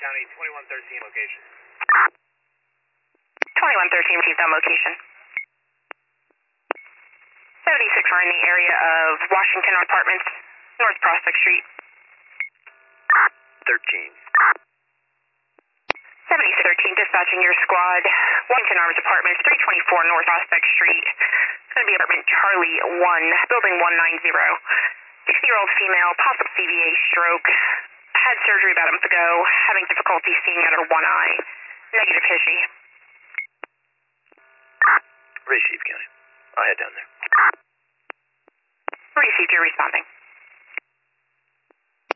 County, 2113 location. 2113 received on location. 76 are in the area of Washington Apartments, North Prospect Street. 13. 7613 dispatching your squad, Washington Arms Apartments, 324 North Prospect Street. It's going to be apartment Charlie 1, building 190. 60-year-old female, possible CVA stroke. Had surgery about a month ago, having difficulty seeing out of one eye. Negative history. Received, County. I'll head down there. Received, you're responding.